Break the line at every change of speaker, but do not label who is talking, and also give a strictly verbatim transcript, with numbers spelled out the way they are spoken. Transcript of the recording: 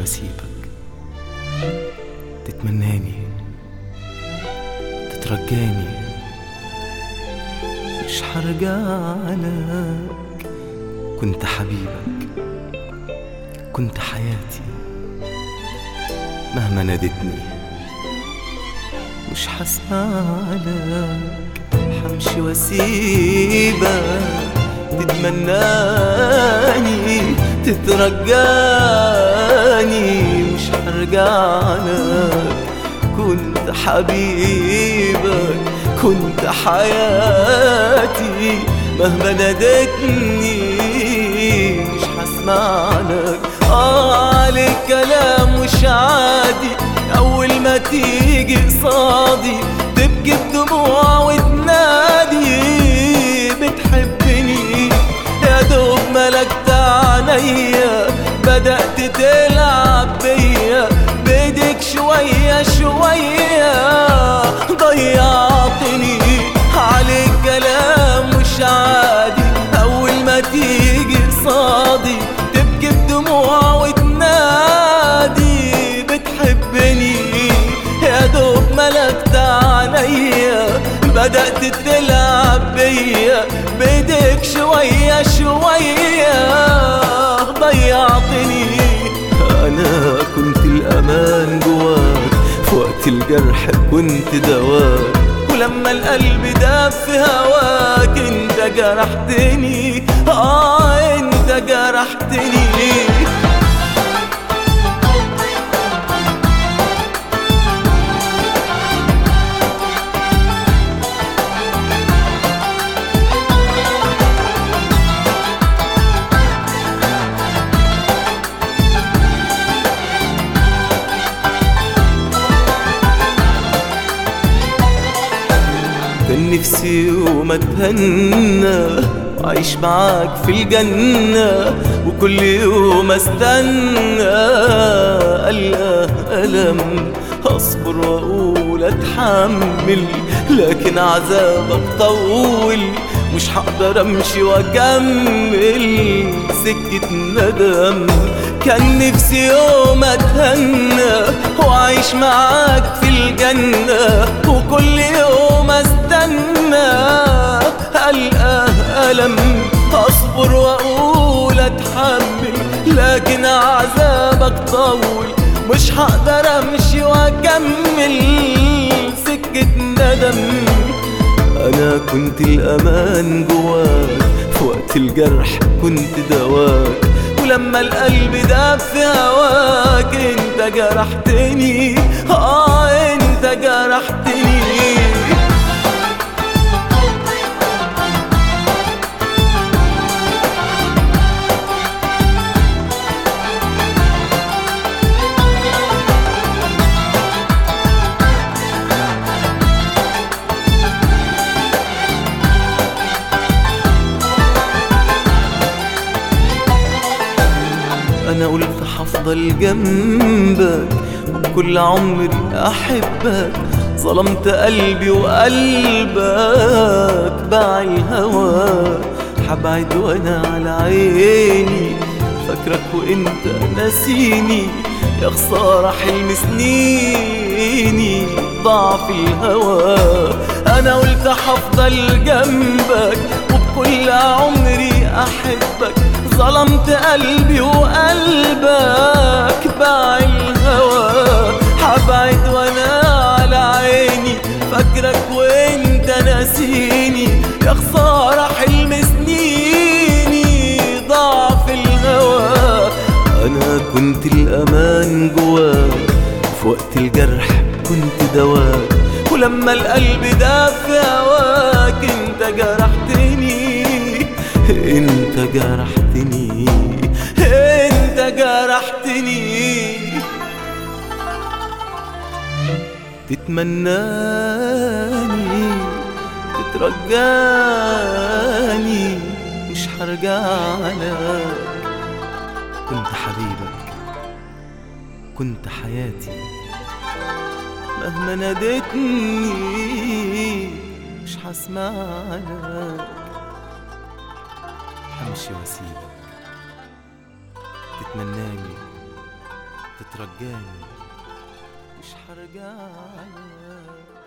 واسيبك، تتمناني تترجاني، مش هرجعلك. كنت حبيبك، كنت حياتي، مهما نادتني مش هسمعلك. همشي واسيبك، تتمناني تترجاني، مش هرجعلك. كنت حبيبك، كنت حياتي، مهما نادتني مش هسمعلك. آه عليك كلام مش عادي، أول ما تيجي قصادي تبكي بدموع وتنادي بتحبني. يا دوب ملكت عينيا بدأت تلعب بيا بإيديك شوية شوية ضيعتني. عليك كلام مش عادي، أول ما تيجي قصادي تبكي بدموع وتنادي بتحبني. يا دوب ملكت عليا بدأت تلعب بيا بإيديك شوية شوية ضيعتني. أنا كنت الأمان جواك، في وقت الجرح كنت دواك، ولما القلب داب في هواك انت جرحتني. آه انت جرحتني. كان نفسي يوم اتهنى وعيش معاك في الجنة، وكل يوم استنى ألقى ألم أصبر وأقول أتحمل، لكن عذابك طول مش هقدر أمشي وأكمل سكة ندم. كان نفسي يوم أتهنى وأعيش معاك في الجنة، وكل يوم استنى ألقى ألم أصبر وأقول أتحمل، لكن عذابك طول مش هقدر أمشي وأكمل سكة ندم. أنا كنت الأمان جواك، في وقت الجرح كنت دواك، ولما القلب داب في هواك انت جرحتني. آه انت جرحتني. أنا قلت هفضل جنبك وبكل عمري أحبك، ظلمت قلبي وقلبك باع الهوى. حبعد وأنا على عيني فاكرك وإنت ناسيني، يا خسارة حلم سنيني ضاع في الهوى. أنا قلت هفضل جنبك وبكل عمري أحبك، ظلمت قلبي وقلبك باع الهوى. حبعد وانا على عيني فاكرك وانت ناسيني، يا خسارة حلم سنيني ضاع في الهوى. انا كنت الامان جواك، في وقت الجرح كنت دواك، ولما القلب داب في هواك انت جرحتني. انت جرحتني، انت جرحتني. تتمناني تترجاني، مش هرجعلك. كنت حبيبك، كنت حياتي، مهما نادتني مش هسمعلك. همشي واسيبك، تتمناني تترجاني مش حرجع لك.